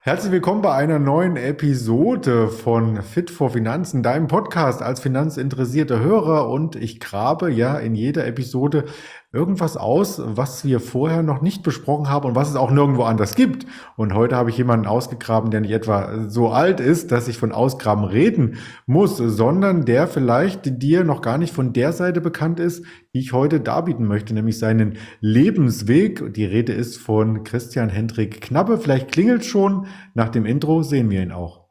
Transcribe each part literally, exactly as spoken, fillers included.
Herzlich willkommen bei einer neuen Episode von Fit for Finanzen, deinem Podcast als finanzinteressierter Hörer. Und ich grabe ja in jeder Episode irgendwas aus, was wir vorher noch nicht besprochen haben und was es auch nirgendwo anders gibt. Und heute habe ich jemanden ausgegraben, der nicht etwa so alt ist, dass ich von Ausgraben reden muss, sondern der vielleicht dir noch gar nicht von der Seite bekannt ist, die ich heute darbieten möchte, nämlich seinen Lebensweg. Die Rede ist von Christian Hendrik Knappe. Vielleicht klingelt schon. Nach dem Intro sehen wir ihn auch.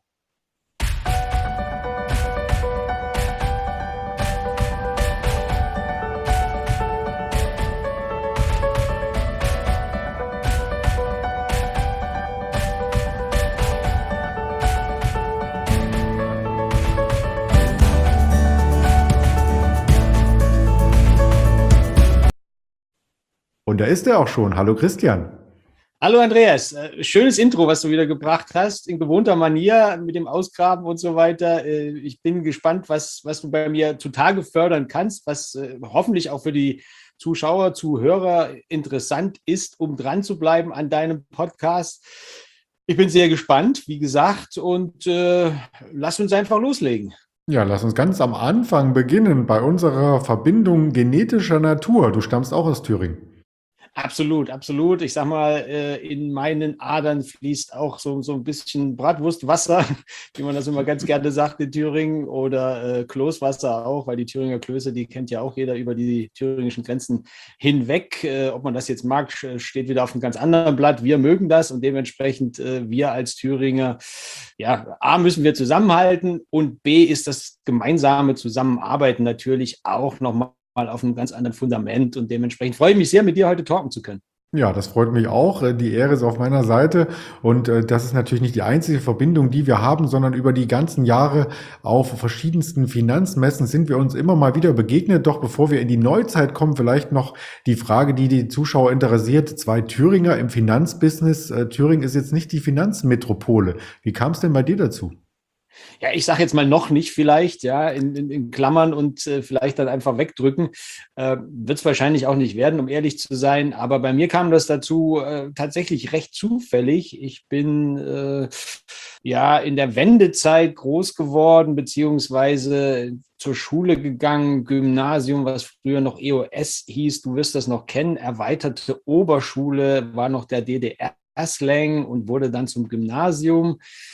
Und da ist er auch schon. Hallo Christian. Hallo Andreas, Äh, schönes Intro, was du wieder gebracht hast, in gewohnter Manier mit dem Ausgraben und so weiter. Äh, Ich bin gespannt, was, was du bei mir zutage fördern kannst, was äh, hoffentlich auch für die Zuschauer, Zuhörer interessant ist, um dran zu bleiben an deinem Podcast. Ich bin sehr gespannt, wie gesagt, und äh, lass uns einfach loslegen. Ja, lass uns ganz am Anfang beginnen bei unserer Verbindung genetischer Natur. Du stammst auch aus Thüringen. Absolut, absolut. Ich sag mal, äh, in meinen Adern fließt auch so, so ein bisschen Bratwurstwasser, wie man das immer ganz gerne sagt in Thüringen, oder äh, Kloßwasser auch, weil die Thüringer Klöße, die kennt ja auch jeder über die thüringischen Grenzen hinweg. Äh, ob man das jetzt mag, steht wieder auf einem ganz anderen Blatt. Wir mögen das und dementsprechend äh, wir als Thüringer, ja, A, müssen wir zusammenhalten und B, ist das gemeinsame Zusammenarbeiten natürlich auch nochmal mal auf einem ganz anderen Fundament und dementsprechend freue ich mich sehr, mit dir heute talken zu können. Ja, das freut mich auch. Äh, Die Ehre ist auf meiner Seite. Und äh, das ist natürlich nicht die einzige Verbindung, die wir haben, sondern über die ganzen Jahre auf verschiedensten Finanzmessen sind wir uns immer mal wieder begegnet. Doch bevor wir in die Neuzeit kommen, vielleicht noch die Frage, die die Zuschauer interessiert. Zwei Thüringer im Finanzbusiness. Äh, Thüringen ist jetzt nicht die Finanzmetropole. Wie kam es denn bei dir dazu? Ja, ich sage jetzt mal noch nicht vielleicht, ja, in, in, in Klammern und äh, vielleicht dann einfach wegdrücken. Äh, Wird es wahrscheinlich auch nicht werden, um ehrlich zu sein. Aber bei mir kam das dazu äh, tatsächlich recht zufällig. Ich bin äh, ja in der Wendezeit groß geworden, beziehungsweise zur Schule gegangen, Gymnasium, was früher noch E O S hieß, du wirst das noch kennen, erweiterte Oberschule, war noch der D D R-Slang und wurde dann zum Gymnasium.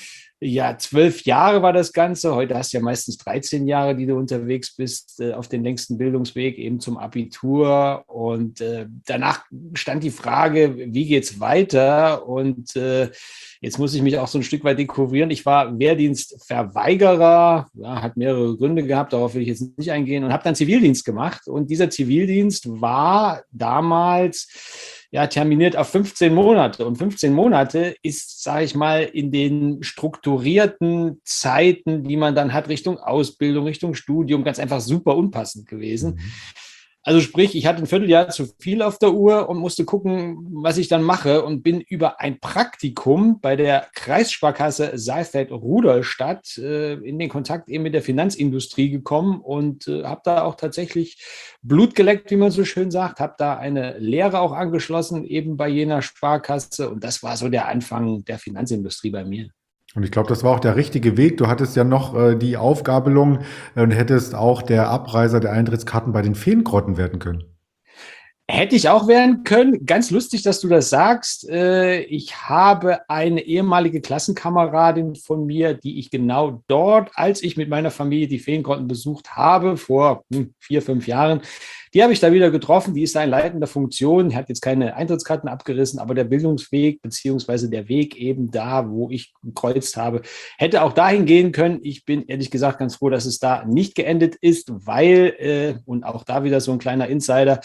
Ja, zwölf Jahre war das Ganze. Heute hast du ja meistens dreizehn Jahre, die du unterwegs bist, äh, auf den längsten Bildungsweg eben zum Abitur. Und äh, danach stand die Frage, wie geht's weiter? Und äh, jetzt muss ich mich auch so ein Stück weit dekorieren. Ich war Wehrdienstverweigerer, ja, hat mehrere Gründe gehabt, darauf will ich jetzt nicht eingehen, und habe dann Zivildienst gemacht. Und dieser Zivildienst war damals ja, terminiert auf fünfzehn Monate. Und fünfzehn Monate ist, sage ich mal, in den strukturierten Zeiten, die man dann hat, Richtung Ausbildung, Richtung Studium, ganz einfach super unpassend gewesen. Mhm. Also sprich, ich hatte ein Vierteljahr zu viel auf der Uhr und musste gucken, was ich dann mache, und bin über ein Praktikum bei der Kreissparkasse Saalfeld-Rudolstadt äh, in den Kontakt eben mit der Finanzindustrie gekommen und äh, habe da auch tatsächlich Blut geleckt, wie man so schön sagt, habe da eine Lehre auch angeschlossen, eben bei jener Sparkasse, und das war so der Anfang der Finanzindustrie bei mir. Und ich glaube, das war auch der richtige Weg. Du hattest ja noch äh, die Aufgabelung äh, und hättest auch der Abreißer der Eintrittskarten bei den Feengrotten werden können. Hätte ich auch werden können. Ganz lustig, dass du das sagst. Äh, Ich habe eine ehemalige Klassenkameradin von mir, die ich genau dort, als ich mit meiner Familie die Feengrotten besucht habe, vor hm, vier, fünf Jahren, die habe ich da wieder getroffen. Die ist da in leitender Funktion, hat jetzt keine Eintrittskarten abgerissen, aber der Bildungsweg beziehungsweise der Weg eben da, wo ich gekreuzt habe, hätte auch dahin gehen können. Ich bin ehrlich gesagt ganz froh, dass es da nicht geendet ist, weil, äh, und auch da wieder so ein kleiner Insider,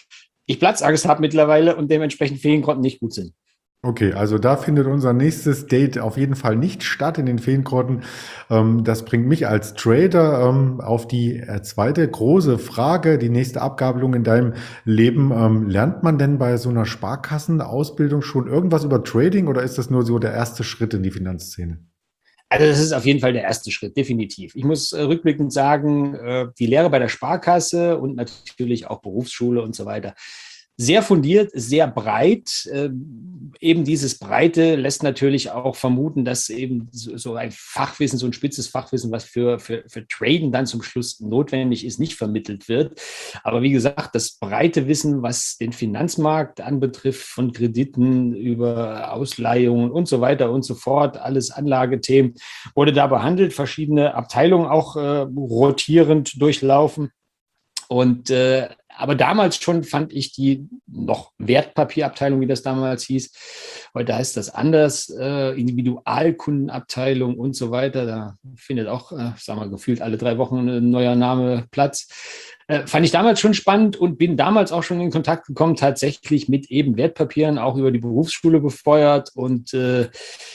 ich Platzangst habe mittlerweile und dementsprechend Feengrotten nicht gut sind. Okay, also da findet unser nächstes Date auf jeden Fall nicht statt in den Feengrotten. Ähm, das bringt mich als Trader ähm, auf die äh, zweite große Frage, die nächste Abgabelung in deinem Leben. Ähm, lernt man denn bei so einer Sparkassenausbildung schon irgendwas über Trading oder ist das nur so der erste Schritt in die Finanzszene? Also das ist auf jeden Fall der erste Schritt, definitiv. Ich muss äh, rückblickend sagen, äh, die Lehre bei der Sparkasse und natürlich auch Berufsschule und so weiter, Sehr fundiert, sehr breit. Ähm, eben dieses Breite lässt natürlich auch vermuten, dass eben so, so ein Fachwissen, so ein spitzes Fachwissen, was für, für, für Traden dann zum Schluss notwendig ist, nicht vermittelt wird. Aber wie gesagt, das breite Wissen, was den Finanzmarkt anbetrifft, von Krediten über Ausleihungen und so weiter und so fort, alles Anlagethemen, wurde da behandelt, verschiedene Abteilungen auch äh, rotierend durchlaufen. Und äh, aber damals schon fand ich die noch Wertpapierabteilung, wie das damals hieß. Heute heißt das anders, äh, Individualkundenabteilung und so weiter. Da findet auch, äh, sagen wir, gefühlt alle drei Wochen ein neuer Name Platz. Äh, fand ich damals schon spannend und bin damals auch schon in Kontakt gekommen, tatsächlich mit eben Wertpapieren, auch über die Berufsschule befeuert. Und äh,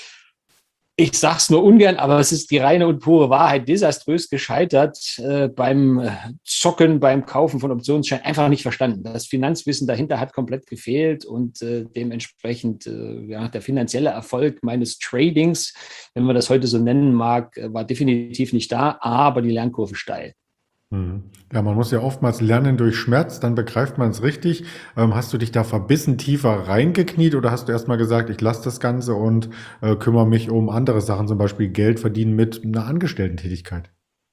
ich sage es nur ungern, aber es ist die reine und pure Wahrheit, desaströs gescheitert äh, beim Zocken, beim Kaufen von Optionsscheinen, einfach nicht verstanden. Das Finanzwissen dahinter hat komplett gefehlt und äh, dementsprechend äh, ja, der finanzielle Erfolg meines Tradings, wenn man das heute so nennen mag, war definitiv nicht da, aber die Lernkurve steil. Ja, man muss ja oftmals lernen durch Schmerz, dann begreift man es richtig. Ähm, hast du dich da verbissen tiefer reingekniet oder hast du erstmal gesagt, ich lasse das Ganze und äh, kümmere mich um andere Sachen, zum Beispiel Geld verdienen mit einer Angestellten-Tätigkeit?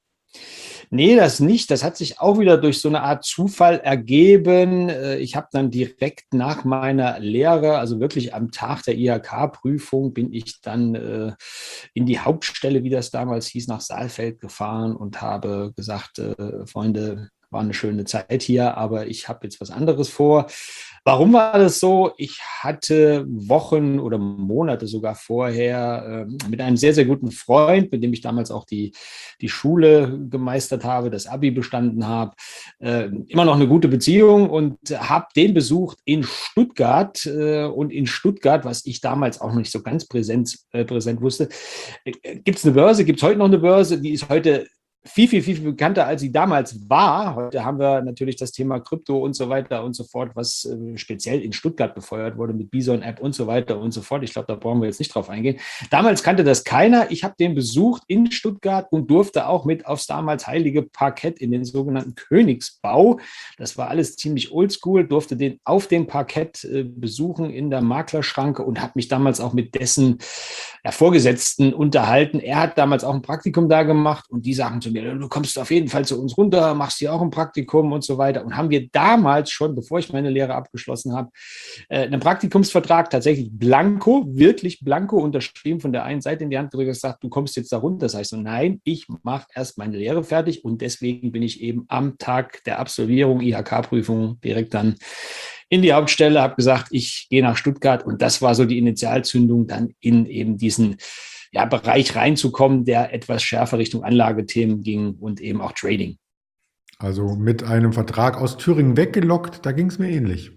Nee, das nicht. Das hat sich auch wieder durch so eine Art Zufall ergeben. Ich habe dann direkt nach meiner Lehre, also wirklich am Tag der I H K-Prüfung, bin ich dann äh, in die Hauptstelle, wie das damals hieß, nach Saalfeld gefahren und habe gesagt, äh, Freunde, war eine schöne Zeit hier, aber ich habe jetzt was anderes vor. Warum war das so? Ich hatte Wochen oder Monate sogar vorher äh, mit einem sehr, sehr guten Freund, mit dem ich damals auch die, die Schule gemeistert habe, das Abi bestanden habe, äh, immer noch eine gute Beziehung und habe den besucht in Stuttgart. Äh, und in Stuttgart, was ich damals auch noch nicht so ganz präsent, äh, präsent wusste, äh, gibt es eine Börse, gibt es heute noch eine Börse, die ist heute viel, viel, viel bekannter, als sie damals war. Heute haben wir natürlich das Thema Krypto und so weiter und so fort, was äh, speziell in Stuttgart befeuert wurde mit Bison-App und so weiter und so fort. Ich glaube, da brauchen wir jetzt nicht drauf eingehen. Damals kannte das keiner. Ich habe den besucht in Stuttgart und durfte auch mit aufs damals heilige Parkett in den sogenannten Königsbau. Das war alles ziemlich oldschool, durfte den auf dem Parkett äh, besuchen in der Maklerschranke und habe mich damals auch mit dessen ja, Vorgesetzten unterhalten. Er hat damals auch ein Praktikum da gemacht und die sagten zu mir, du kommst auf jeden Fall zu uns runter, machst hier auch ein Praktikum und so weiter. Und haben wir damals schon, bevor ich meine Lehre abgeschlossen habe, einen Praktikumsvertrag tatsächlich blanko, wirklich blanko unterschrieben, von der einen Seite in die Hand gedrückt und gesagt, du kommst jetzt da runter. Das heißt so, nein, ich mache erst meine Lehre fertig und deswegen bin ich eben am Tag der Absolvierung, I H K-Prüfung, direkt dann in die Hauptstelle, habe gesagt, ich gehe nach Stuttgart und das war so die Initialzündung, dann in eben diesen ja, Bereich reinzukommen, der etwas schärfer Richtung Anlagethemen ging und eben auch Trading. Also mit einem Vertrag aus Thüringen weggelockt, da ging es mir ähnlich.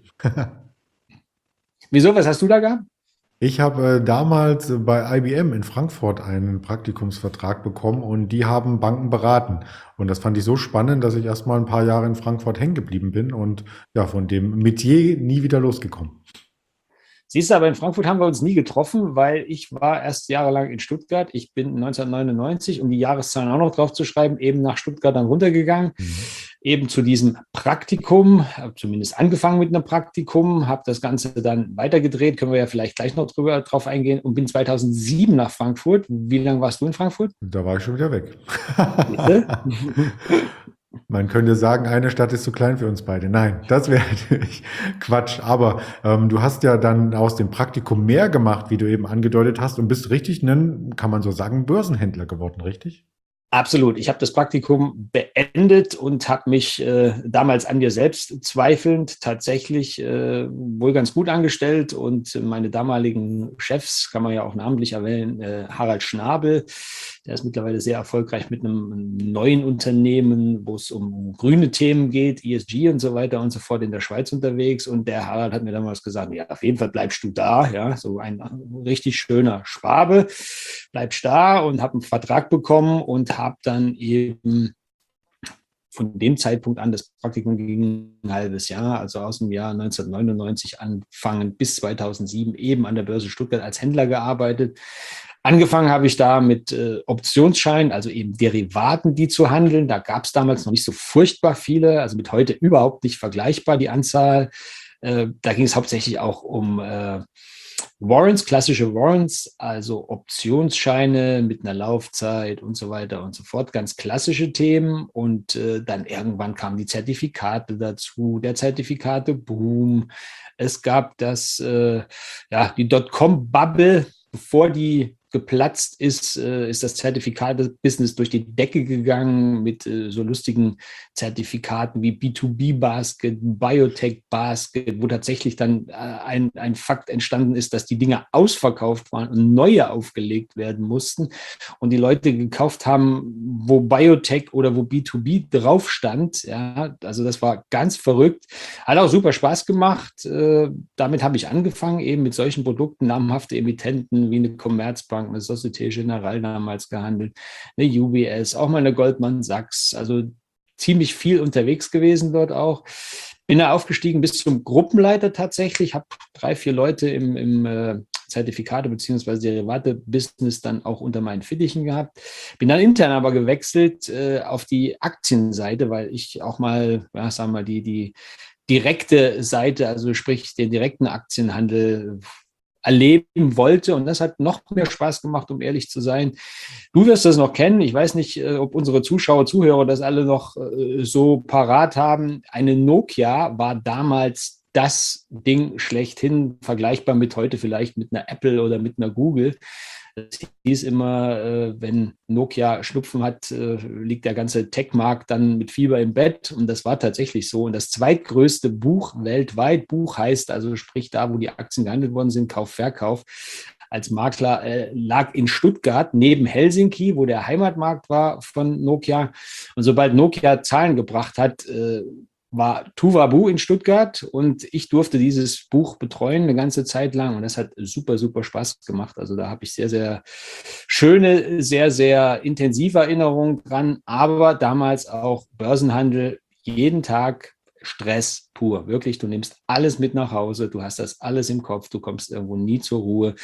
Wieso, was hast du da gehabt? Ich habe äh, damals bei I B M in Frankfurt einen Praktikumsvertrag bekommen und die haben Banken beraten. Und das fand ich so spannend, dass ich erst mal ein paar Jahre in Frankfurt hängen geblieben bin und ja, von dem Metier nie wieder losgekommen. Siehst du, aber in Frankfurt haben wir uns nie getroffen, weil ich war erst jahrelang in Stuttgart. Ich bin neunzehnhundertneunundneunzig, um die Jahreszahlen auch noch drauf zu schreiben, eben nach Stuttgart dann runtergegangen. Mhm. Eben zu diesem Praktikum, habe zumindest angefangen mit einem Praktikum, habe das Ganze dann weitergedreht, können wir ja vielleicht gleich noch drüber drauf eingehen und bin zweitausendsieben nach Frankfurt. Wie lange warst du in Frankfurt? Da war ich schon wieder weg. Man könnte sagen, eine Stadt ist zu klein für uns beide. Nein, das wäre natürlich Quatsch. Aber ähm, du hast ja dann aus dem Praktikum mehr gemacht, wie du eben angedeutet hast, und bist richtig ein, kann man so sagen, Börsenhändler geworden, richtig? Absolut. Ich habe das Praktikum beendet und habe mich äh, damals an mir selbst zweifelnd tatsächlich äh, wohl ganz gut angestellt. Und meine damaligen Chefs, kann man ja auch namentlich erwähnen, äh, Harald Schnabel, der ist mittlerweile sehr erfolgreich mit einem neuen Unternehmen, wo es um grüne Themen geht, E S G und so weiter und so fort in der Schweiz unterwegs. Und der Harald hat mir damals gesagt, ja, auf jeden Fall bleibst du da. Ja, so ein richtig schöner Schwabe, bleibst da, und habe einen Vertrag bekommen und habe dann eben von dem Zeitpunkt an, das Praktikum ging ein halbes Jahr, also aus dem Jahr neunzehnhundertneunundneunzig anfangen bis zweitausendsieben eben an der Börse Stuttgart als Händler gearbeitet. Angefangen habe ich da mit äh, Optionsscheinen, also eben Derivaten, die zu handeln. Da gab es damals noch nicht so furchtbar viele, also mit heute überhaupt nicht vergleichbar die Anzahl. Äh, da ging es hauptsächlich auch um äh, Warrants, klassische Warrants, also Optionsscheine mit einer Laufzeit und so weiter und so fort, ganz klassische Themen. Und äh, dann irgendwann kamen die Zertifikate dazu, der Zertifikate-Boom. Es gab das, äh, ja, die Dotcom-Bubble, bevor die geplatzt ist, äh, ist das Zertifikate-Business durch die Decke gegangen mit äh, so lustigen Zertifikaten wie B zwei B Basket, Biotech Basket, wo tatsächlich dann äh, ein, ein Fakt entstanden ist, dass die Dinger ausverkauft waren und neue aufgelegt werden mussten und die Leute gekauft haben, wo Biotech oder wo B zwei B drauf stand. Ja, also das war ganz verrückt. Hat auch super Spaß gemacht. Äh, damit habe ich angefangen, eben mit solchen Produkten, namhafte Emittenten wie eine Commerzbank, eine Societe Generale damals gehandelt, eine U B S, auch mal eine Goldman Sachs, also ziemlich viel unterwegs gewesen dort auch. Bin da aufgestiegen bis zum Gruppenleiter tatsächlich, habe drei, vier Leute im, im äh, Zertifikate- bzw. Derivate-Business dann auch unter meinen Fittichen gehabt. Bin dann intern aber gewechselt äh, auf die Aktienseite, weil ich auch mal, ja, sagen wir mal, die, die direkte Seite, also sprich den direkten Aktienhandel erleben wollte. Und das hat noch mehr Spaß gemacht, um ehrlich zu sein. Du wirst das noch kennen. Ich weiß nicht, ob unsere Zuschauer, Zuhörer das alle noch so parat haben. Eine Nokia war damals das Ding schlechthin, vergleichbar mit heute vielleicht mit einer Apple oder mit einer Google. Es hieß immer, wenn Nokia Schnupfen hat, liegt der ganze Tech-Markt dann mit Fieber im Bett. Und das war tatsächlich so. Und das zweitgrößte Buch weltweit, Buch heißt also, sprich da, wo die Aktien gehandelt worden sind, Kauf, Verkauf, als Makler, äh, lag in Stuttgart neben Helsinki, wo der Heimatmarkt war von Nokia. Und sobald Nokia Zahlen gebracht hat, äh, war Tuvabu in Stuttgart und ich durfte dieses Buch betreuen eine ganze Zeit lang und das hat super, super Spaß gemacht. Also da habe ich sehr, sehr schöne, sehr, sehr intensive Erinnerungen dran, aber damals auch Börsenhandel, jeden Tag Stress pur. Wirklich, du nimmst alles mit nach Hause, du hast das alles im Kopf, du kommst irgendwo nie zur Ruhe.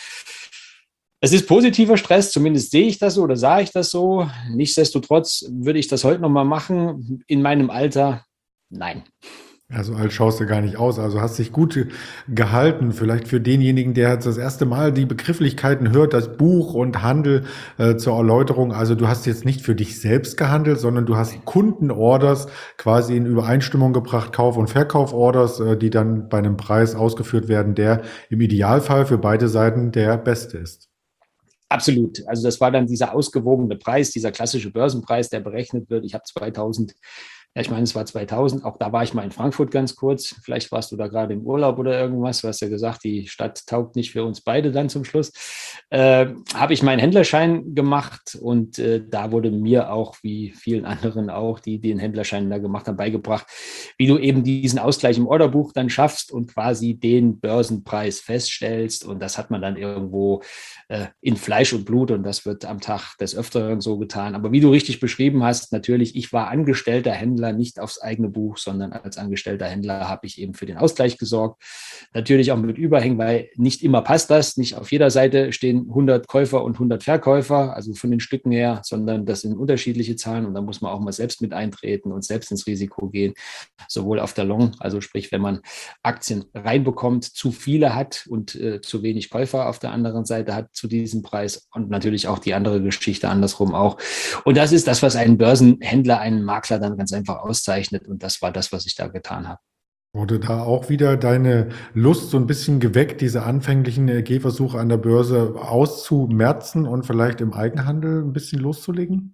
Es ist positiver Stress, zumindest sehe ich das so oder sah ich das so. Nichtsdestotrotz würde ich das heute nochmal machen in meinem Alter. Nein. Also alt schaust du gar nicht aus, also hast dich gut gehalten. Vielleicht für denjenigen, der jetzt das erste Mal die Begrifflichkeiten hört, das Buch und Handel äh, zur Erläuterung. Also du hast jetzt nicht für dich selbst gehandelt, sondern du hast Kundenorders quasi in Übereinstimmung gebracht, Kauf- und Verkauforders, äh, die dann bei einem Preis ausgeführt werden, der im Idealfall für beide Seiten der beste ist. Absolut. Also das war dann dieser ausgewogene Preis, dieser klassische Börsenpreis, der berechnet wird. Ich habe zweitausend Ja, ich meine, es war zweitausend, auch da war ich mal in Frankfurt ganz kurz. Vielleicht warst du da gerade im Urlaub oder irgendwas. Du hast ja gesagt, die Stadt taugt nicht für uns beide dann zum Schluss. Äh, habe ich meinen Händlerschein gemacht und äh, da wurde mir auch, wie vielen anderen auch, die, die den Händlerschein da gemacht haben, beigebracht, wie du eben diesen Ausgleich im Orderbuch dann schaffst und quasi den Börsenpreis feststellst. Und das hat man dann irgendwo äh, in Fleisch und Blut und das wird am Tag des Öfteren so getan. Aber wie du richtig beschrieben hast, natürlich, ich war angestellter Händler, nicht aufs eigene Buch, sondern als angestellter Händler habe ich eben für den Ausgleich gesorgt. Natürlich auch mit Überhängen, weil nicht immer passt das. Nicht auf jeder Seite stehen hundert Käufer und hundert Verkäufer, also von den Stücken her, sondern das sind unterschiedliche Zahlen und da muss man auch mal selbst mit eintreten und selbst ins Risiko gehen. Sowohl auf der Long, also sprich, wenn man Aktien reinbekommt, zu viele hat und äh, zu wenig Käufer auf der anderen Seite hat zu diesem Preis und natürlich auch die andere Geschichte andersrum auch. Und das ist das, was einen Börsenhändler, einen Makler dann ganz einfach auszeichnet. Und das war das, was ich da getan habe. Wurde da auch wieder deine Lust so ein bisschen geweckt, diese anfänglichen Gehversuche an der Börse auszumerzen und vielleicht im Eigenhandel ein bisschen loszulegen?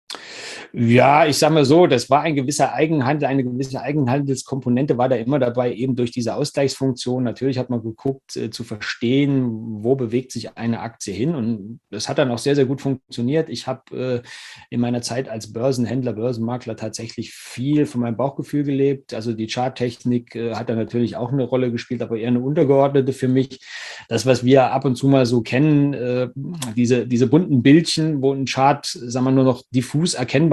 Ja, ich sage mal so, das war ein gewisser Eigenhandel, eine gewisse Eigenhandelskomponente war da immer dabei, eben durch diese Ausgleichsfunktion. Natürlich hat man geguckt, äh, zu verstehen, wo bewegt sich eine Aktie hin. Und das hat dann auch sehr, sehr gut funktioniert. Ich habe äh, in meiner Zeit als Börsenhändler, Börsenmakler tatsächlich viel von meinem Bauchgefühl gelebt. Also die Charttechnik äh, hat da natürlich auch eine Rolle gespielt, aber eher eine untergeordnete für mich. Das, was wir ab und zu mal so kennen, äh, diese, diese bunten Bildchen, wo ein Chart, sagen wir, nur noch diffus erkennbar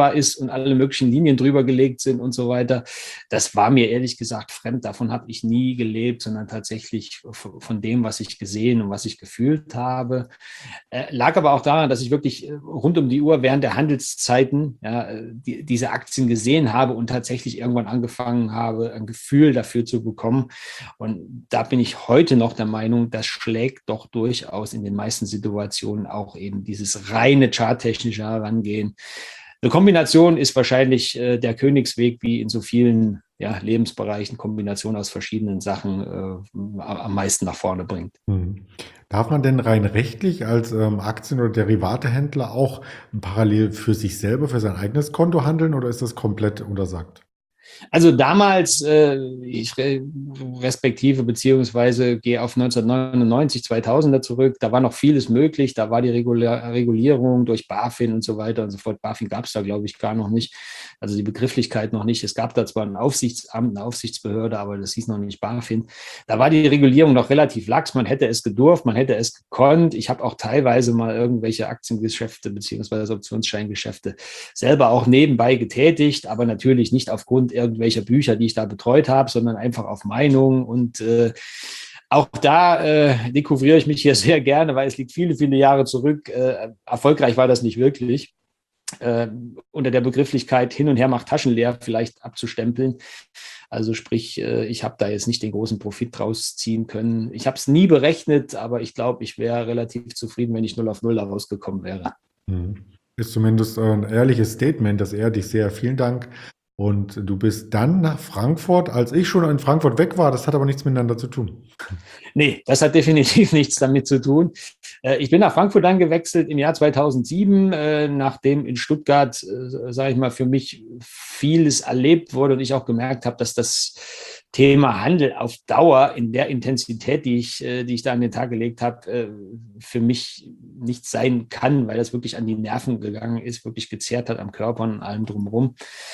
lesbar ist und alle möglichen Linien drüber gelegt sind und so weiter. Das war mir ehrlich gesagt fremd. Davon habe ich nie gelebt, sondern tatsächlich von dem, was ich gesehen und was ich gefühlt habe. Äh, lag aber auch daran, dass ich wirklich rund um die Uhr während der Handelszeiten ja, die, diese Aktien gesehen habe und tatsächlich irgendwann angefangen habe, ein Gefühl dafür zu bekommen. Und da bin ich heute noch der Meinung, das schlägt doch durchaus in den meisten Situationen auch eben dieses reine charttechnische Herangehen. Eine Kombination ist wahrscheinlich äh, der Königsweg, wie in so vielen ja, Lebensbereichen, Kombination aus verschiedenen Sachen äh, am meisten nach vorne bringt. Hm. Darf man denn rein rechtlich als ähm, Aktien- oder Derivatehändler auch parallel für sich selber, für sein eigenes Konto handeln oder ist das komplett untersagt? Also damals, äh, ich respektive beziehungsweise gehe auf neunzehnhundertneunundneunzig, zweitausender zurück, da war noch vieles möglich, da war die Regular Regulierung durch BaFin und so weiter und so fort. BaFin gab es da, glaube ich, gar noch nicht, also die Begrifflichkeit noch nicht. Es gab da zwar ein Aufsichtsamt, eine Aufsichtsbehörde, aber das hieß noch nicht BaFin. Da war die Regulierung noch relativ lax, man hätte es gedurft, man hätte es gekonnt. Ich habe auch teilweise mal irgendwelche Aktiengeschäfte beziehungsweise Optionsscheingeschäfte selber auch nebenbei getätigt, aber natürlich nicht aufgrund irgendwelcher Bücher, die ich da betreut habe, sondern einfach auf Meinung. Und äh, auch da äh, dekouvriere ich mich hier sehr gerne, weil es liegt viele, viele Jahre zurück. Äh, erfolgreich war das nicht wirklich. Äh, unter der Begrifflichkeit hin und her macht Taschen leer vielleicht abzustempeln. Also sprich, äh, ich habe da jetzt nicht den großen Profit draus ziehen können. Ich habe es nie berechnet, aber ich glaube, ich wäre relativ zufrieden, wenn ich null auf null da rausgekommen wäre. Hm. Ist zumindest ein ehrliches Statement, das ehrt dich sehr. Vielen Dank. Und du bist dann nach Frankfurt, als ich schon in Frankfurt weg war, das hat aber nichts miteinander zu tun. Nee, das hat definitiv nichts damit zu tun. Ich bin nach Frankfurt dann gewechselt im Jahr zweitausendsieben, nachdem in Stuttgart, sage ich mal, für mich vieles erlebt wurde und ich auch gemerkt habe, dass das Thema Handel auf Dauer in der Intensität, die ich, die ich da an den Tag gelegt habe, für mich nicht sein kann, weil das wirklich an die Nerven gegangen ist, wirklich gezerrt hat am Körper und allem drumherum.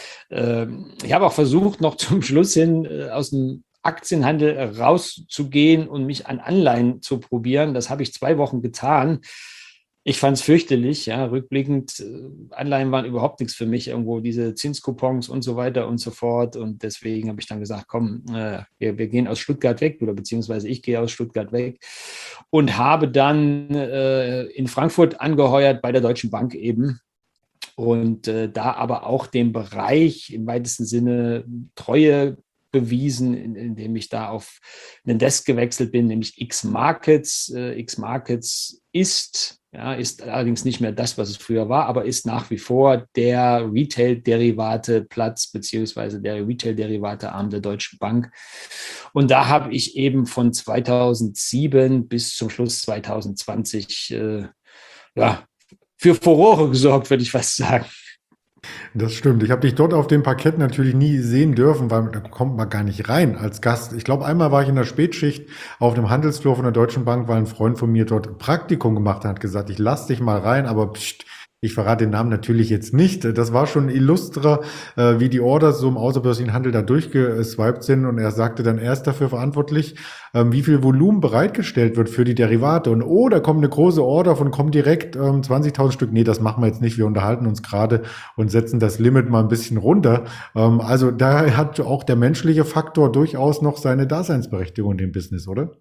Ich habe auch versucht, noch zum Schluss hin aus dem Aktienhandel rauszugehen und mich an Anleihen zu probieren. Das habe ich zwei Wochen getan. Ich fand es fürchterlich, ja, rückblickend. Äh, Anleihen waren überhaupt nichts für mich, irgendwo diese Zinskupons und so weiter und so fort. Und deswegen habe ich dann gesagt, komm, äh, wir, wir gehen aus Stuttgart weg oder beziehungsweise ich gehe aus Stuttgart weg und habe dann äh, in Frankfurt angeheuert bei der Deutschen Bank eben. Und äh, da aber auch dem Bereich im weitesten Sinne Treue bewiesen, indem ich da auf einen Desk gewechselt bin, nämlich X-Markets. Äh, X-Markets ist, ja, ist allerdings nicht mehr das, was es früher war, aber ist nach wie vor der Retail-Derivate-Platz beziehungsweise der Retail-Derivate-Arm der Deutschen Bank. Und da habe ich eben von zweitausendsieben bis zum Schluss zweitausendzwanzig äh, ja, für Furore gesorgt, würde ich fast sagen. Das stimmt. Ich habe dich dort auf dem Parkett natürlich nie sehen dürfen, weil da kommt man gar nicht rein als Gast. Ich glaube, einmal war ich in der Spätschicht auf dem Handelsflur von der Deutschen Bank, weil ein Freund von mir dort Praktikum gemacht hat, hat gesagt, ich lass dich mal rein, aber pst, ich verrate den Namen natürlich jetzt nicht. Das war schon illustrer, äh, wie die Orders so im außerbörslichen Handel da durchgeswiped sind. Und er sagte dann, er ist dafür verantwortlich, ähm, wie viel Volumen bereitgestellt wird für die Derivate. Und oh, da kommt eine große Order von Comdirect, ähm, zwanzigtausend Stück. Nee, das machen wir jetzt nicht. Wir unterhalten uns gerade und setzen das Limit mal ein bisschen runter. Ähm, also da hat auch der menschliche Faktor durchaus noch seine Daseinsberechtigung in dem Business, oder?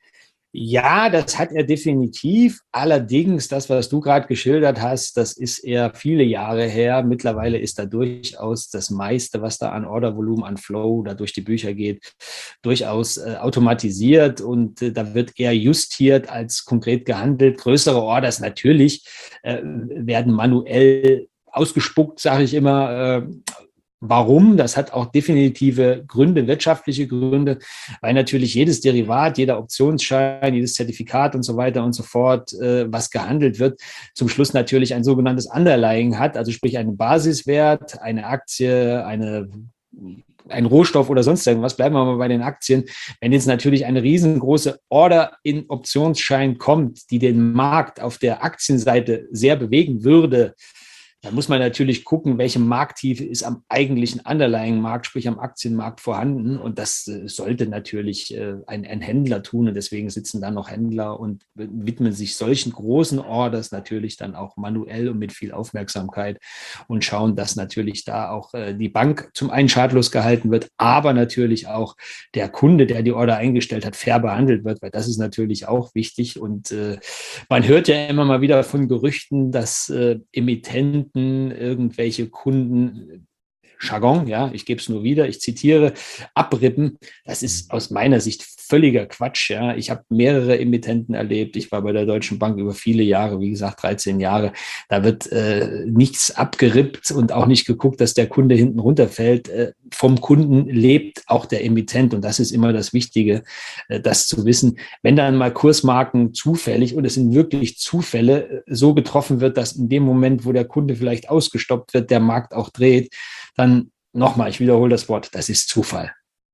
Ja, das hat er definitiv. Allerdings, das, was du gerade geschildert hast, das ist eher viele Jahre her. Mittlerweile ist da durchaus das meiste, was da an Ordervolumen, an Flow, da durch die Bücher geht, durchaus äh, automatisiert und äh, da wird eher justiert als konkret gehandelt. Größere Orders natürlich äh, werden manuell ausgespuckt, sage ich immer. Äh, Warum? Das hat auch definitive Gründe, wirtschaftliche Gründe, weil natürlich jedes Derivat, jeder Optionsschein, jedes Zertifikat und so weiter und so fort, äh, was gehandelt wird, zum Schluss natürlich ein sogenanntes Underlying hat, also sprich einen Basiswert, eine Aktie, eine ein Rohstoff oder sonst irgendwas, bleiben wir mal bei den Aktien. Wenn jetzt natürlich eine riesengroße Order in Optionsschein kommt, die den Markt auf der Aktienseite sehr bewegen würde, Da muss man natürlich gucken, welche Markttiefe ist am eigentlichen Underlying-Markt, sprich am Aktienmarkt vorhanden. Und das äh, sollte natürlich äh, ein, ein Händler tun. Und deswegen sitzen da noch Händler und widmen sich solchen großen Orders natürlich dann auch manuell und mit viel Aufmerksamkeit und schauen, dass natürlich da auch äh, die Bank zum einen schadlos gehalten wird, aber natürlich auch der Kunde, der die Order eingestellt hat, fair behandelt wird, weil das ist natürlich auch wichtig. Und äh, man hört ja immer mal wieder von Gerüchten, dass äh, Emittenten irgendwelche Kunden, Jargon, ja, ich gebe es nur wieder, ich zitiere, abrippen. Das ist aus meiner Sicht völliger Quatsch. Ja. Ich habe mehrere Emittenten erlebt. Ich war bei der Deutschen Bank über viele Jahre, wie gesagt, dreizehn Jahre. Da wird äh, nichts abgerippt und auch nicht geguckt, dass der Kunde hinten runterfällt. Äh, vom Kunden lebt auch der Emittent und das ist immer das Wichtige, äh, das zu wissen. Wenn dann mal Kursmarken zufällig, und es sind wirklich Zufälle, äh, so getroffen wird, dass in dem Moment, wo der Kunde vielleicht ausgestoppt wird, der Markt auch dreht, dann nochmal, ich wiederhole das Wort, das ist Zufall.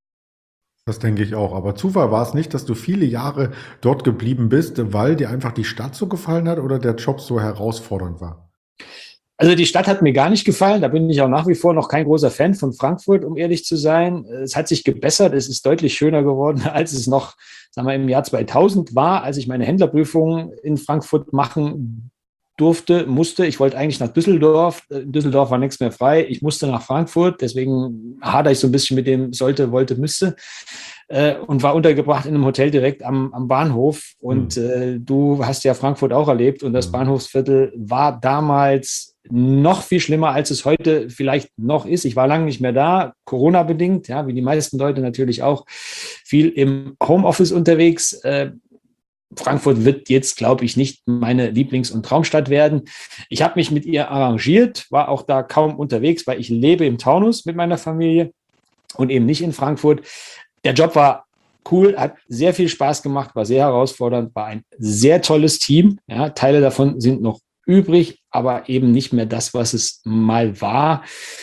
Das denke ich auch. Aber Zufall war es nicht, dass du viele Jahre dort geblieben bist, weil dir einfach die Stadt so gefallen hat oder der Job so herausfordernd war? Also die Stadt hat mir gar nicht gefallen. Da bin ich auch nach wie vor noch kein großer Fan von Frankfurt, um ehrlich zu sein. Es hat sich gebessert. Es ist deutlich schöner geworden, als es noch, sagen wir, im Jahr zweitausend war, als ich meine Händlerprüfung in Frankfurt machen durfte, musste. Ich wollte eigentlich nach Düsseldorf. In Düsseldorf war nichts mehr frei. Ich musste nach Frankfurt. Deswegen hadere ich so ein bisschen mit dem sollte, wollte, müsste. Äh, und war untergebracht in einem Hotel direkt am, am Bahnhof. Und mhm. äh, du hast ja Frankfurt auch erlebt. Und das mhm. Bahnhofsviertel war damals noch viel schlimmer, als es heute vielleicht noch ist. Ich war lange nicht mehr da, Corona-bedingt, ja, wie die meisten Leute natürlich auch, viel im Homeoffice unterwegs. Äh, Frankfurt wird jetzt, glaube ich, nicht meine Lieblings- und Traumstadt werden. Ich habe mich mit ihr arrangiert, war auch da kaum unterwegs, weil ich lebe im Taunus mit meiner Familie und eben nicht in Frankfurt. Der Job war cool, hat sehr viel Spaß gemacht, war sehr herausfordernd, war ein sehr tolles Team. Ja, Teile davon sind noch übrig, aber eben nicht mehr das, was es mal war.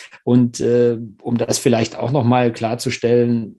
Und äh, um das vielleicht auch nochmal klarzustellen,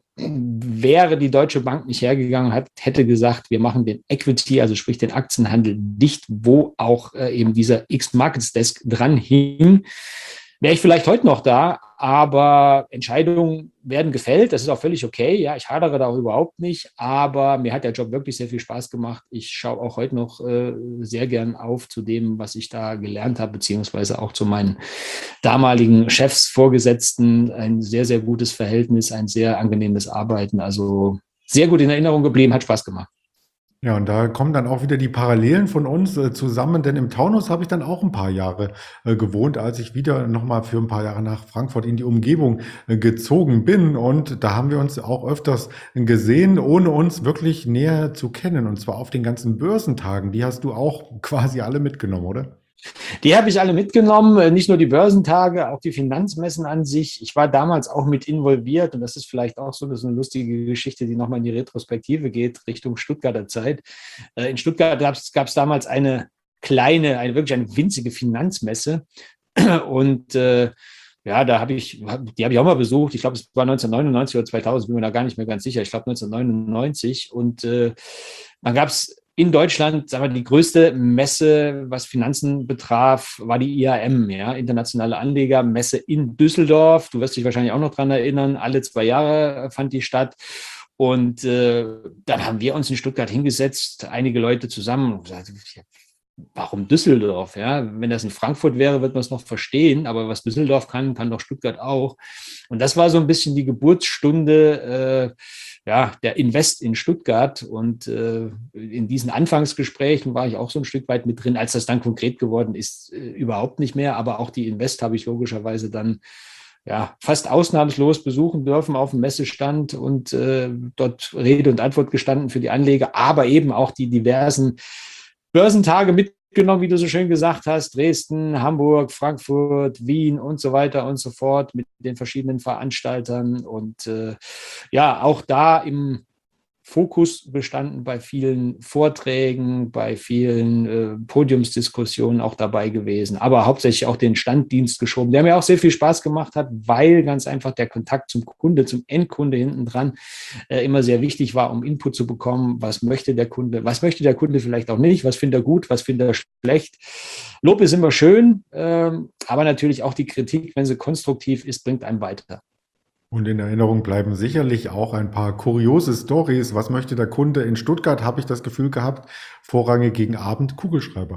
wäre die Deutsche Bank nicht hergegangen, hat, hätte gesagt, wir machen den Equity, also sprich den Aktienhandel dicht, wo auch äh, eben dieser X-Markets Desk dran hing, wäre ich vielleicht heute noch da, aber Entscheidungen werden gefällt. Das ist auch völlig okay. Ja, ich hadere da auch überhaupt nicht, aber mir hat der Job wirklich sehr viel Spaß gemacht. Ich schaue auch heute noch äh, sehr gern auf zu dem, was ich da gelernt habe, beziehungsweise auch zu meinen damaligen Chefs, Vorgesetzten. Ein sehr, sehr gutes Verhältnis, ein sehr angenehmes Arbeiten. Also sehr gut in Erinnerung geblieben, hat Spaß gemacht. Ja, und da kommen dann auch wieder die Parallelen von uns äh, zusammen, denn im Taunus habe ich dann auch ein paar Jahre äh, gewohnt, als ich wieder nochmal für ein paar Jahre nach Frankfurt in die Umgebung äh, gezogen bin. Und da haben wir uns auch öfters gesehen, ohne uns wirklich näher zu kennen. Und zwar auf den ganzen Börsentagen. Die hast du auch quasi alle mitgenommen, oder? Die habe ich alle mitgenommen, nicht nur die Börsentage, auch die Finanzmessen an sich. Ich war damals auch mit involviert und das ist vielleicht auch so, das ist eine lustige Geschichte, die nochmal in die Retrospektive geht, Richtung Stuttgarter Zeit. In Stuttgart gab es damals eine kleine, eine wirklich eine winzige Finanzmesse und äh, ja, da habe ich, die habe ich auch mal besucht. Ich glaube, es war neunzehnhundertneunundneunzig oder zweitausend, bin mir da gar nicht mehr ganz sicher. Ich glaube neunzehnhundertneunundneunzig und äh, dann gab es in Deutschland, sagen wir, die größte Messe, was Finanzen betraf, war die I A M, ja, Internationale Anlegermesse in Düsseldorf. Du wirst dich wahrscheinlich auch noch dran erinnern. Alle zwei Jahre fand die statt. Und äh, dann haben wir uns in Stuttgart hingesetzt, einige Leute zusammen und gesagt, warum Düsseldorf? Ja, wenn das in Frankfurt wäre, wird man es noch verstehen. Aber was Düsseldorf kann, kann doch Stuttgart auch. Und das war so ein bisschen die Geburtsstunde äh, ja, der Invest in Stuttgart. Und äh, in diesen Anfangsgesprächen war ich auch so ein Stück weit mit drin. Als das dann konkret geworden ist, äh, überhaupt nicht mehr. Aber auch die Invest habe ich logischerweise dann ja, fast ausnahmslos besuchen dürfen auf dem Messestand und äh, dort Rede und Antwort gestanden für die Anleger, aber eben auch die diversen Börsentage mitgenommen, wie du so schön gesagt hast, Dresden, Hamburg, Frankfurt, Wien und so weiter und so fort mit den verschiedenen Veranstaltern und äh, ja, auch da im Fokus bestanden bei vielen Vorträgen, bei vielen äh, Podiumsdiskussionen auch dabei gewesen, aber hauptsächlich auch den Standdienst geschoben, der mir auch sehr viel Spaß gemacht hat, weil ganz einfach der Kontakt zum Kunde, zum Endkunde hinten dran äh, immer sehr wichtig war, um Input zu bekommen, was möchte der Kunde, was möchte der Kunde vielleicht auch nicht, was findet er gut, was findet er schlecht. Lob ist immer schön, ähm, aber natürlich auch die Kritik, wenn sie konstruktiv ist, bringt einen weiter. Und in Erinnerung bleiben sicherlich auch ein paar kuriose Stories. Was möchte der Kunde? In Stuttgart habe ich das Gefühl gehabt, vorrangig gegen Abend Kugelschreiber.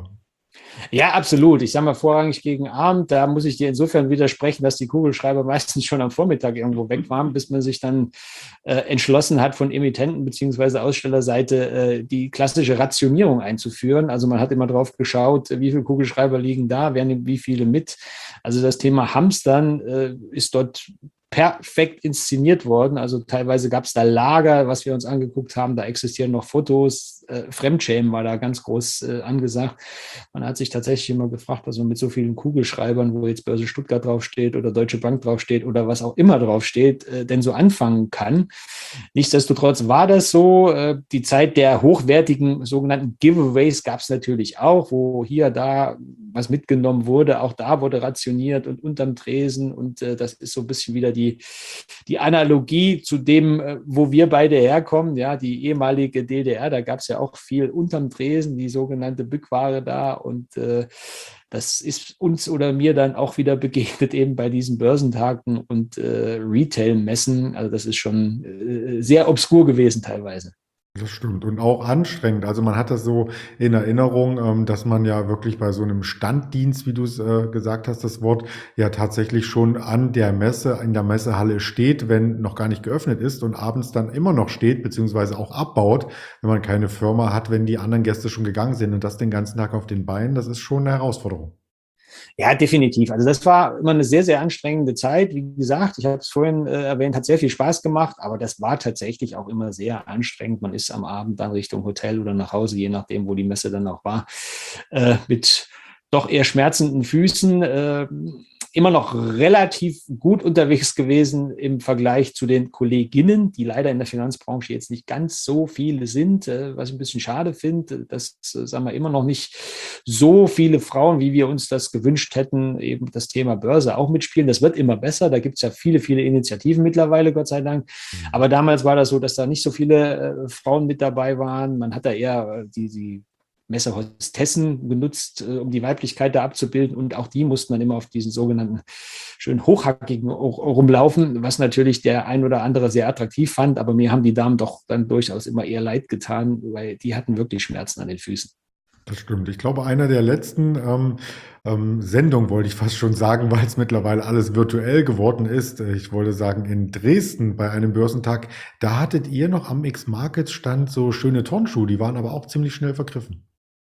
Ja, absolut. Ich sage mal vorrangig gegen Abend. Da muss ich dir insofern widersprechen, dass die Kugelschreiber meistens schon am Vormittag irgendwo weg waren, bis man sich dann äh, entschlossen hat, von Emittenten- bzw. Ausstellerseite äh, die klassische Rationierung einzuführen. Also man hat immer drauf geschaut, wie viele Kugelschreiber liegen da, wer nimmt wie viele mit. Also das Thema Hamstern äh, ist dort perfekt inszeniert worden. Also teilweise gab es da Lager, was wir uns angeguckt haben. Da existieren noch Fotos. Äh, Fremdschämen war da ganz groß äh, angesagt. Man hat sich tatsächlich immer gefragt, was man mit so vielen Kugelschreibern, wo jetzt Börse Stuttgart draufsteht oder Deutsche Bank draufsteht oder was auch immer draufsteht, äh, denn so anfangen kann. Nichtsdestotrotz war das so. Äh, die Zeit der hochwertigen sogenannten Giveaways gab es natürlich auch, wo hier, da was mitgenommen wurde. Auch da wurde rationiert und unterm Tresen. Und äh, das ist so ein bisschen wieder die, die Analogie zu dem, äh, wo wir beide herkommen. Ja, die ehemalige D D R, da gab es ja auch viel unterm Tresen, die sogenannte Bückware da. Und äh, das ist uns oder mir dann auch wieder begegnet eben bei diesen Börsentagen und äh, Retail-Messen. Also das ist schon äh, sehr obskur gewesen teilweise. Das stimmt und auch anstrengend. Also man hat das so in Erinnerung, ähm, dass man ja wirklich bei so einem Standdienst, wie du es äh, gesagt hast, das Wort, ja tatsächlich schon an der Messe, in der Messehalle steht, wenn noch gar nicht geöffnet ist und abends dann immer noch steht, beziehungsweise auch abbaut, wenn man keine Firma hat, wenn die anderen Gäste schon gegangen sind und das den ganzen Tag auf den Beinen, das ist schon eine Herausforderung. Ja, definitiv. Also das war immer eine sehr, sehr anstrengende Zeit. Wie gesagt, ich habe es vorhin äh, erwähnt, hat sehr viel Spaß gemacht, aber das war tatsächlich auch immer sehr anstrengend. Man ist am Abend dann Richtung Hotel oder nach Hause, je nachdem, wo die Messe dann auch war, äh, mit doch eher schmerzenden Füßen. Äh, immer noch relativ gut unterwegs gewesen im Vergleich zu den Kolleginnen, die leider in der Finanzbranche jetzt nicht ganz so viele sind, äh, was ich ein bisschen schade finde, dass, äh, sagen wir, immer noch nicht so viele Frauen, wie wir uns das gewünscht hätten, eben das Thema Börse auch mitspielen. Das wird immer besser. Da gibt es ja viele, viele Initiativen mittlerweile, Gott sei Dank. Aber damals war das so, dass da nicht so viele äh, Frauen mit dabei waren. Man hat da eher äh, die, die Messehostessen genutzt, äh, um die Weiblichkeit da abzubilden. Und auch die mussten dann immer auf diesen sogenannten schön hochhackigen rumlaufen, was natürlich der ein oder andere sehr attraktiv fand. Aber mir haben die Damen doch dann durchaus immer eher leid getan, weil die hatten wirklich Schmerzen an den Füßen. Das stimmt. Ich glaube, einer der letzten ähm, ähm, Sendungen, wollte ich fast schon sagen, weil es mittlerweile alles virtuell geworden ist. äh, Ich wollte sagen, in Dresden bei einem Börsentag, da hattet ihr noch am X-Markets-Stand so schöne Turnschuhe, die waren aber auch ziemlich schnell vergriffen.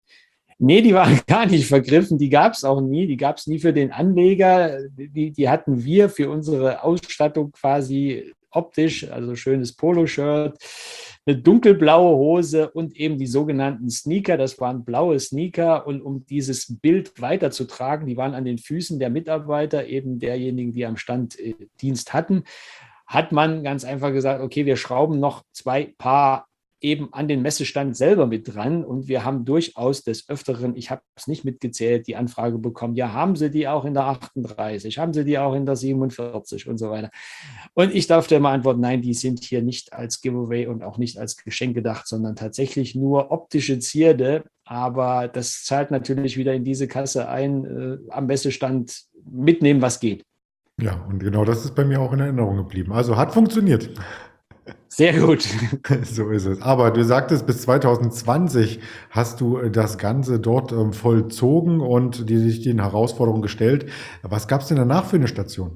Nee, die waren gar nicht vergriffen, die gab es auch nie, die gab es nie für den Anleger, die, die hatten wir für unsere Ausstattung quasi optisch, also schönes Poloshirt, eine dunkelblaue Hose und eben die sogenannten Sneaker, das waren blaue Sneaker und um dieses Bild weiterzutragen, die waren an den Füßen der Mitarbeiter, eben derjenigen, die am Stand äh, Dienst hatten, hat man ganz einfach gesagt, okay, wir schrauben noch zwei Paar eben an den Messestand selber mit dran. Und wir haben durchaus des Öfteren, ich habe es nicht mitgezählt, die Anfrage bekommen, ja, haben Sie die auch in der achtunddreißig, haben Sie die auch in der siebenundvierzig und so weiter. Und ich darf dir mal antworten, nein, die sind hier nicht als Giveaway und auch nicht als Geschenk gedacht, sondern tatsächlich nur optische Zierde. Aber das zahlt natürlich wieder in diese Kasse ein, äh, am Messestand mitnehmen, was geht. Ja, und genau das ist bei mir auch in Erinnerung geblieben. Also hat funktioniert. Sehr gut. So ist es. Aber du sagtest, bis zwanzig zwanzig hast du äh, das Ganze dort ähm, vollzogen und die sich den Herausforderungen gestellt. Was gab es denn danach für eine Station?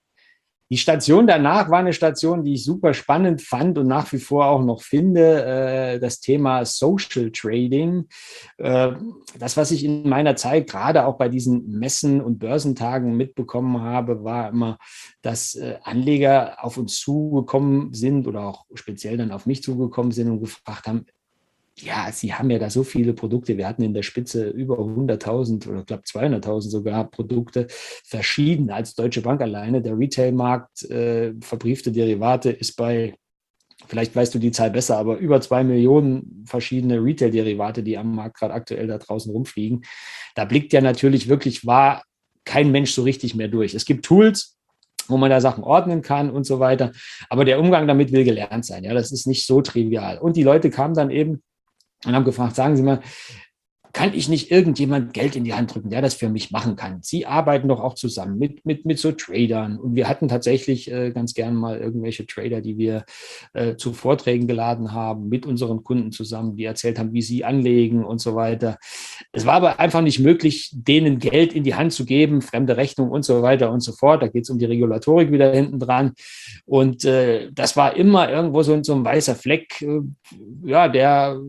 Die Station danach war eine Station, die ich super spannend fand und nach wie vor auch noch finde, äh, das Thema Social Trading. Äh, das, was ich in meiner Zeit gerade auch bei diesen Messen und Börsentagen mitbekommen habe, war immer, dass äh, Anleger auf uns zugekommen sind oder auch speziell dann auf mich zugekommen sind und gefragt haben, ja, Sie haben ja da so viele Produkte. Wir hatten in der Spitze über hunderttausend oder ich glaube zweihunderttausend sogar Produkte, verschieden als Deutsche Bank alleine. Der Retailmarkt, äh, verbriefte Derivate, ist bei vielleicht weißt du die Zahl besser, aber über zwei Millionen verschiedene Retail-Derivate, die am Markt gerade aktuell da draußen rumfliegen. Da blickt ja natürlich wirklich wahr kein Mensch so richtig mehr durch. Es gibt Tools, wo man da Sachen ordnen kann und so weiter. Aber der Umgang damit will gelernt sein. Ja, das ist nicht so trivial. Und die Leute kamen dann eben und haben gefragt, sagen Sie mal, kann ich nicht irgendjemand Geld in die Hand drücken, der das für mich machen kann? Sie arbeiten doch auch zusammen mit, mit, mit so Tradern. Und wir hatten tatsächlich äh, ganz gern mal irgendwelche Trader, die wir äh, zu Vorträgen geladen haben, mit unseren Kunden zusammen, die erzählt haben, wie sie anlegen und so weiter. Es war aber einfach nicht möglich, denen Geld in die Hand zu geben, fremde Rechnung und so weiter und so fort. Da geht es um die Regulatorik wieder hinten dran. Und äh, das war immer irgendwo so, so ein weißer Fleck, äh, ja, der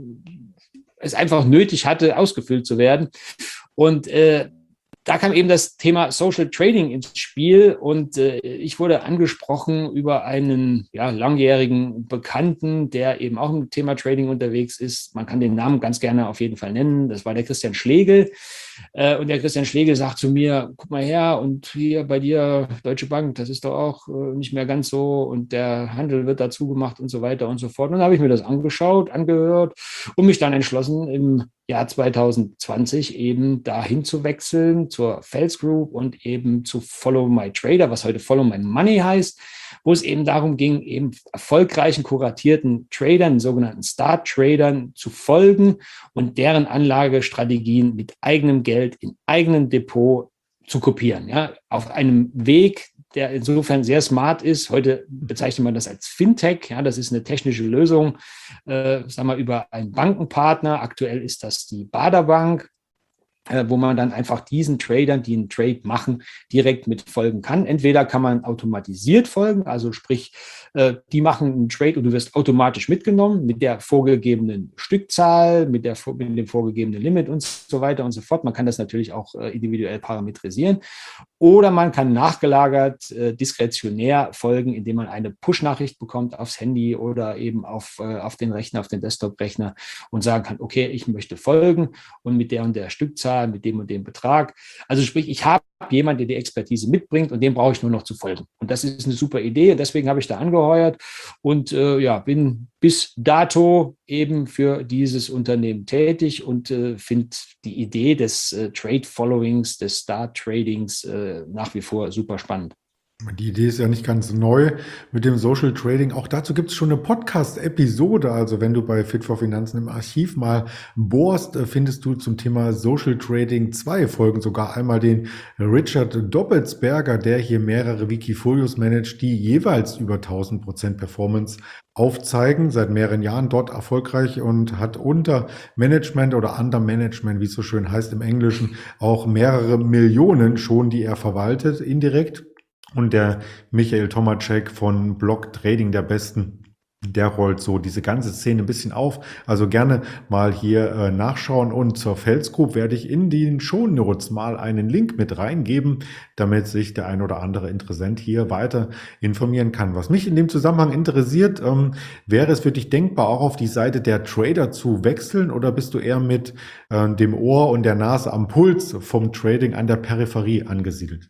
es einfach nötig hatte, ausgefüllt zu werden. Und äh, da kam eben das Thema Social Trading ins Spiel und äh, ich wurde angesprochen über einen ja, langjährigen Bekannten, der eben auch im Thema Trading unterwegs ist. Man kann den Namen ganz gerne auf jeden Fall nennen. Das war der Christian Schlegel. Äh, und der Christian Schlegel sagt zu mir, guck mal her, und hier bei dir Deutsche Bank, das ist doch auch äh, nicht mehr ganz so und der Handel wird dazu gemacht und so weiter und so fort. Und dann habe ich mir das angeschaut, angehört und mich dann entschlossen, im Jahr zwanzig zwanzig eben dahin zu wechseln zur Fels Group und eben zu Follow My Trader, was heute Follow My Money heißt, wo es eben darum ging, eben erfolgreichen, kuratierten Tradern, sogenannten Star-Tradern zu folgen und deren Anlagestrategien mit eigenem Geld in eigenem Depot zu kopieren. Ja, auf einem Weg, der insofern sehr smart ist. Heute bezeichnet man das als Fintech. Ja, das ist eine technische Lösung, äh, sagen wir, über einen Bankenpartner. Aktuell ist das die Baader Bank, äh, wo man dann einfach diesen Tradern, die einen Trade machen, direkt mit folgen kann. Entweder kann man automatisiert folgen, also sprich, äh, die machen einen Trade und du wirst automatisch mitgenommen mit der vorgegebenen Stückzahl, mit, der, mit dem vorgegebenen Limit und so weiter und so fort. Man kann das natürlich auch äh, individuell parametrisieren. Oder man kann nachgelagert, äh, diskretionär folgen, indem man eine Push-Nachricht bekommt aufs Handy oder eben auf, äh, auf den Rechner, auf den Desktop-Rechner und sagen kann, okay, ich möchte folgen und mit der und der Stückzahl, mit dem und dem Betrag. Also sprich, ich habe jemanden, der die Expertise mitbringt und dem brauche ich nur noch zu folgen. Und das ist eine super Idee und deswegen habe ich da angeheuert und äh, ja, bin bis dato eben für dieses Unternehmen tätig und äh, finde die Idee des äh, Trade-Followings, des Star-Tradings äh, nach wie vor super spannend. Die Idee ist ja nicht ganz neu mit dem Social Trading. Auch dazu gibt es schon eine Podcast-Episode. Also wenn du bei Fit for Finanzen im Archiv mal bohrst, findest du zum Thema Social Trading zwei Folgen. Sogar einmal den Richard Doppelsberger, der hier mehrere Wikifolios managt, die jeweils über tausend Prozent Performance aufzeigen. Seit mehreren Jahren dort erfolgreich und hat unter Management oder Under Management, wie es so schön heißt im Englischen, auch mehrere Millionen schon, die er verwaltet, indirekt. Und der Michael Tomacek von Block Trading der Besten, der rollt so diese ganze Szene ein bisschen auf. Also gerne mal hier äh, nachschauen. Und zur Fels Group werde ich in den Shownotes mal einen Link mit reingeben, damit sich der ein oder andere Interessent hier weiter informieren kann. Was mich in dem Zusammenhang interessiert, ähm, wäre es für dich denkbar, auch auf die Seite der Trader zu wechseln, oder bist du eher mit äh, dem Ohr und der Nase am Puls vom Trading an der Peripherie angesiedelt?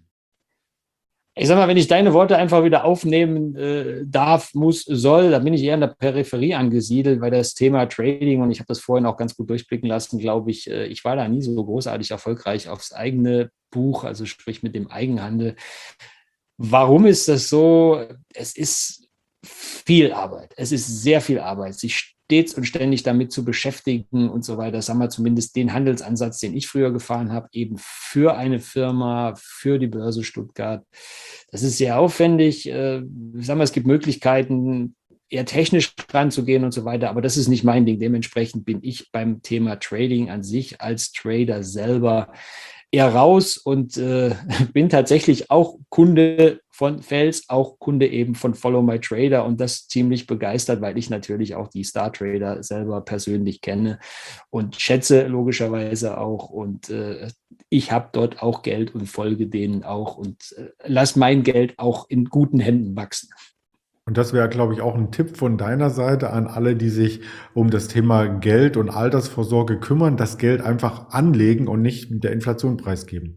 Ich sag mal, wenn ich deine Worte einfach wieder aufnehmen äh, darf, muss, soll, dann bin ich eher in der Peripherie angesiedelt, weil das Thema Trading, und ich habe das vorhin auch ganz gut durchblicken lassen, glaube ich, äh, ich war da nie so großartig erfolgreich aufs eigene Buch, also sprich mit dem Eigenhandel. Warum ist das so? Es ist viel Arbeit. Es ist sehr viel Arbeit, sich stets und ständig damit zu beschäftigen und so weiter. Sagen wir zumindest den Handelsansatz, den ich früher gefahren habe, eben für eine Firma, für die Börse Stuttgart. Das ist sehr aufwendig. Sagen wir, es gibt Möglichkeiten, eher technisch ranzugehen und so weiter, aber das ist nicht mein Ding. Dementsprechend bin ich beim Thema Trading an sich als Trader selber eher raus und äh, bin tatsächlich auch Kunde von Fels, auch Kunde eben von Follow My Trader und das ziemlich begeistert, weil ich natürlich auch die Star Trader selber persönlich kenne und schätze logischerweise auch und äh, ich habe dort auch Geld und folge denen auch und äh, lass mein Geld auch in guten Händen wachsen. Und das wäre, glaube ich, auch ein Tipp von deiner Seite an alle, die sich um das Thema Geld und Altersvorsorge kümmern, das Geld einfach anlegen und nicht mit der Inflation preisgeben.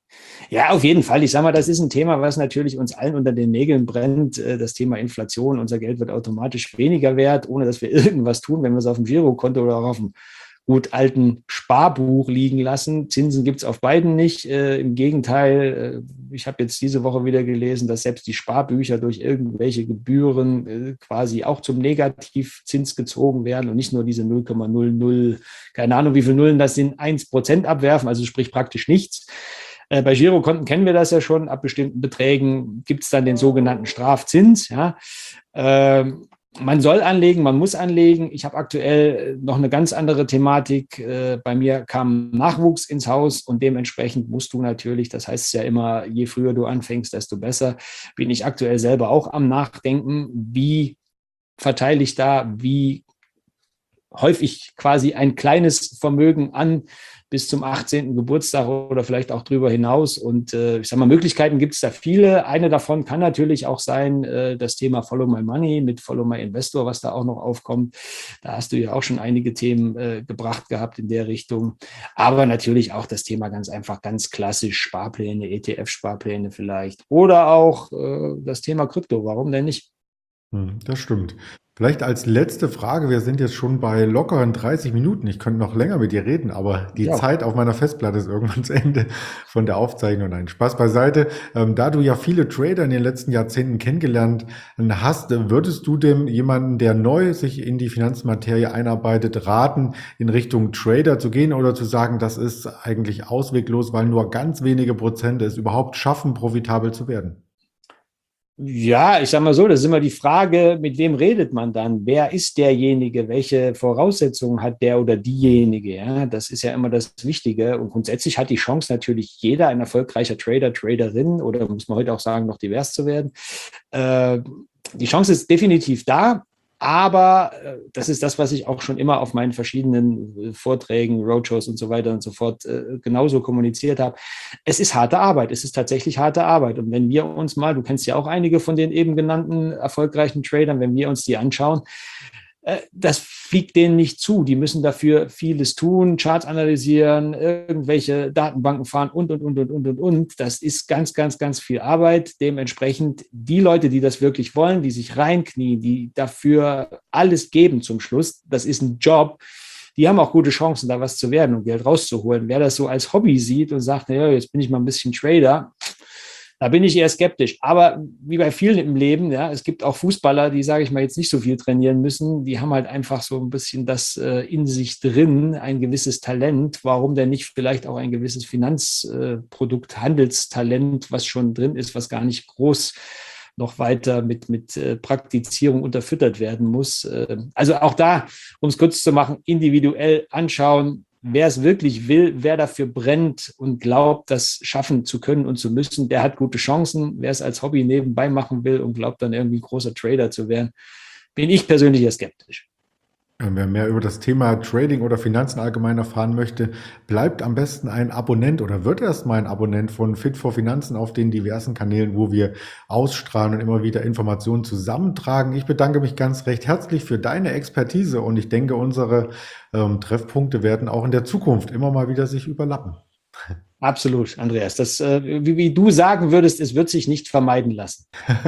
Ja, auf jeden Fall. Ich sage mal, das ist ein Thema, was natürlich uns allen unter den Nägeln brennt. Das Thema Inflation. Unser Geld wird automatisch weniger wert, ohne dass wir irgendwas tun, wenn wir es auf dem Girokonto oder auch auf dem gut alten Sparbuch liegen lassen. Zinsen gibt es auf beiden nicht. Äh, Im Gegenteil, äh, ich habe jetzt diese Woche wieder gelesen, dass selbst die Sparbücher durch irgendwelche Gebühren äh, quasi auch zum Negativzins gezogen werden und nicht nur diese null Komma null null, keine Ahnung, wie viele Nullen das sind, eins Prozent abwerfen, also sprich praktisch nichts. Äh, bei Girokonten kennen wir das ja schon. Ab bestimmten Beträgen gibt es dann den sogenannten Strafzins. Ja. Ähm, Man soll anlegen, man muss anlegen. Ich habe aktuell noch eine ganz andere Thematik. Bei mir kam Nachwuchs ins Haus und dementsprechend musst du natürlich, das heißt ja immer, je früher du anfängst, desto besser, bin ich aktuell selber auch am Nachdenken, wie verteile ich da, wie häufig quasi ein kleines Vermögen an bis zum achtzehnten Geburtstag oder vielleicht auch drüber hinaus. Und äh, ich sage mal, Möglichkeiten gibt es da viele. Eine davon kann natürlich auch sein, äh, das Thema Follow My Money mit Follow My Investor, was da auch noch aufkommt. Da hast du ja auch schon einige Themen äh, gebracht gehabt in der Richtung. Aber natürlich auch das Thema ganz einfach, ganz klassisch Sparpläne, E T F-Sparpläne vielleicht. Oder auch äh, das Thema Krypto. Warum denn nicht? Hm, das stimmt. Vielleicht als letzte Frage, wir sind jetzt schon bei lockeren dreißig Minuten. Ich könnte noch länger mit dir reden, aber die Ja. Zeit auf meiner Festplatte ist irgendwann zu Ende von der Aufzeichnung. Nein, Spaß beiseite. Ähm, da du ja viele Trader in den letzten Jahrzehnten kennengelernt hast, würdest du dem jemanden, der neu sich in die Finanzmaterie einarbeitet, raten, in Richtung Trader zu gehen oder zu sagen, das ist eigentlich ausweglos, weil nur ganz wenige Prozent es überhaupt schaffen, profitabel zu werden? Ja, ich sage mal so, das ist immer die Frage, mit wem redet man dann? Wer ist derjenige? Welche Voraussetzungen hat der oder diejenige? Ja, das ist ja immer das Wichtige. Und grundsätzlich hat die Chance natürlich jeder, ein erfolgreicher Trader, Traderin oder muss man heute auch sagen, noch divers zu werden. Äh, die Chance ist definitiv da. Aber äh, das ist das, was ich auch schon immer auf meinen verschiedenen äh, Vorträgen, Roadshows und so weiter und so fort äh, genauso kommuniziert habe. Es ist harte Arbeit. Es ist tatsächlich harte Arbeit. Und wenn wir uns mal, du kennst ja auch einige von den eben genannten erfolgreichen Tradern, wenn wir uns die anschauen, äh, das fliegt denen nicht zu. Die müssen dafür vieles tun, Charts analysieren, irgendwelche Datenbanken fahren und, und, und, und, und, und, und. Das ist ganz, ganz, ganz viel Arbeit. Dementsprechend die Leute, die das wirklich wollen, die sich reinknien, die dafür alles geben zum Schluss, das ist ein Job, die haben auch gute Chancen, da was zu werden und Geld rauszuholen. Wer das so als Hobby sieht und sagt, naja, jetzt bin ich mal ein bisschen Trader, da bin ich eher skeptisch. Aber wie bei vielen im Leben, ja, es gibt auch Fußballer, die, sage ich mal, jetzt nicht so viel trainieren müssen. Die haben halt einfach so ein bisschen das äh, in sich drin, ein gewisses Talent. Warum denn nicht vielleicht auch ein gewisses Finanzprodukt, äh, Handelstalent, was schon drin ist, was gar nicht groß noch weiter mit, mit äh, Praktizierung unterfüttert werden muss. Äh, also auch da, um es kurz zu machen, individuell anschauen, wer es wirklich will, wer dafür brennt und glaubt, das schaffen zu können und zu müssen, der hat gute Chancen. Wer es als Hobby nebenbei machen will und glaubt, dann irgendwie großer Trader zu werden, bin ich persönlich eher skeptisch. Wer mehr über das Thema Trading oder Finanzen allgemein erfahren möchte, bleibt am besten ein Abonnent oder wird erstmal ein Abonnent von Fit for Finanzen auf den diversen Kanälen, wo wir ausstrahlen und immer wieder Informationen zusammentragen. Ich bedanke mich ganz recht herzlich für deine Expertise und ich denke, unsere ähm, Treffpunkte werden auch in der Zukunft immer mal wieder sich überlappen. Absolut, Andreas. Das, äh, wie, wie du sagen würdest, es wird sich nicht vermeiden lassen.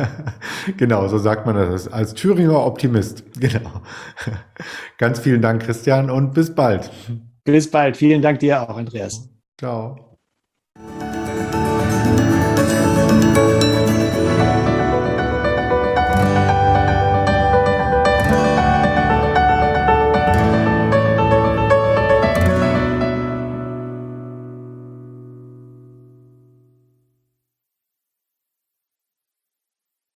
Genau, so sagt man das als Thüringer Optimist. Genau. Ganz vielen Dank, Christian, und bis bald. Bis bald. Vielen Dank dir auch, Andreas. Ciao.